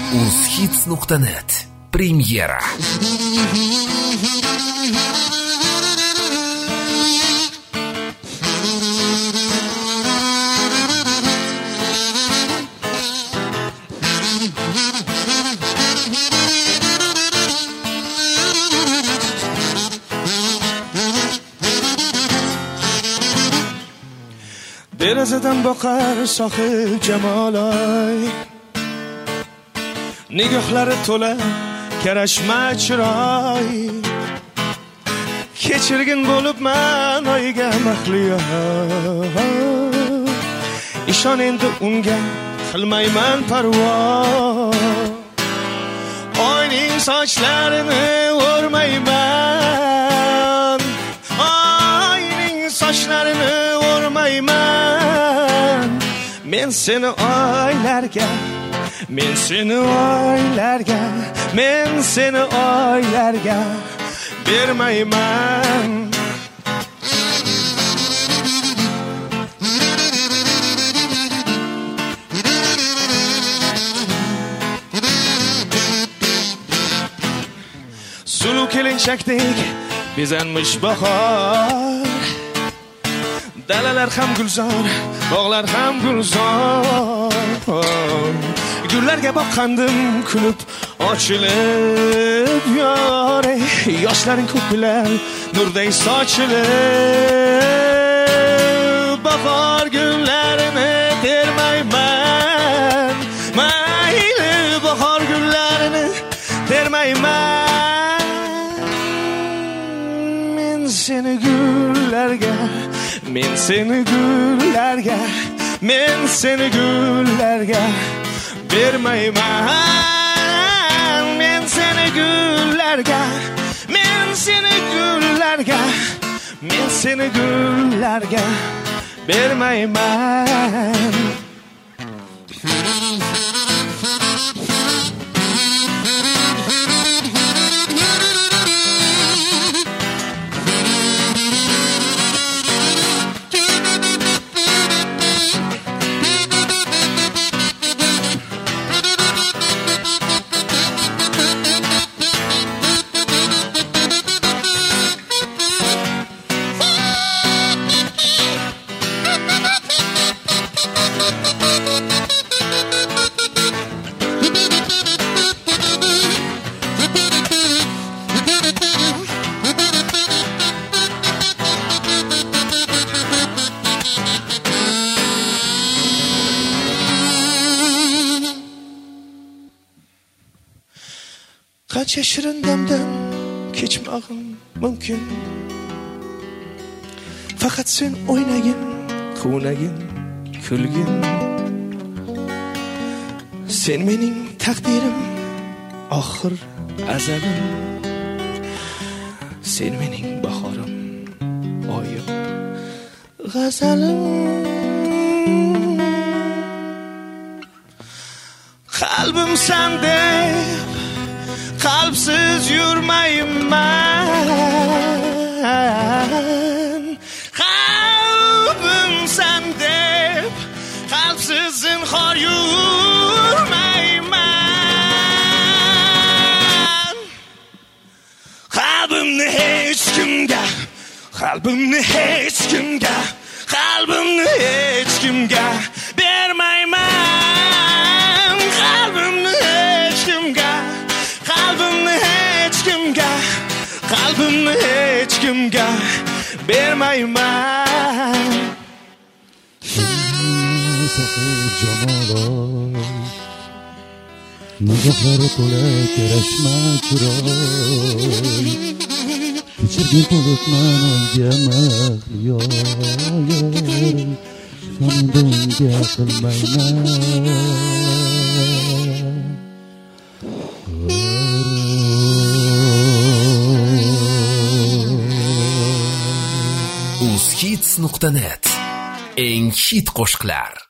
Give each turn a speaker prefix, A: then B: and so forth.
A: uzhits.net premyera.
B: derazadan boqar sohil jamolay, nigohlari to'la karashma chiroy, kechirgin bo'libman oyga mahliyo, ishon endi unga qilmayman parvo, oyning sochlarini o'rmayman, oyning sochlarini o'rmayman, men seni oylarga, men seni oylarga, men seni oylarga bermayman. Suluv kelinchakdek bezanmish bahor, dalalar ham gulzor, bog'lar ham gulzor, gullarga boqqandim kulib ochilib, yore yoshlaring ko'klar nurday sochilib, bahor gullarini termayman, mayli bahor gullarini termayman, men seni gullarga, men seni gullarga, men seni gullarga bermayman, men seni gullarga, men seni gullarga, men seni gullarga bermayman. Qancha shirin damdan kechmog'im mumkin, faqat sen o'ynagin, quvnagin, kulgin, sen mening taqdirim, oxir azalim, sen mening bahorim, oyim, g'azalim, qalbim sendek qalbsiz yurmayman, qalbim sen deb qalbsiz zinhor yurmayman, qalbimni hech kimga, qalbimni hech kimga, qalbimni hech kimga bermayman, qalbimni hech kimga, qalbimni hech kimga, qalbimni hech kimga bermayman.
C: Sohil jamolay, nigohlari to'la karashma chiroy, kechirgin bo'libman oyga mahliyo, ishonda unga qilmayman.
A: uzhits.net eng hit qo'shiqlar.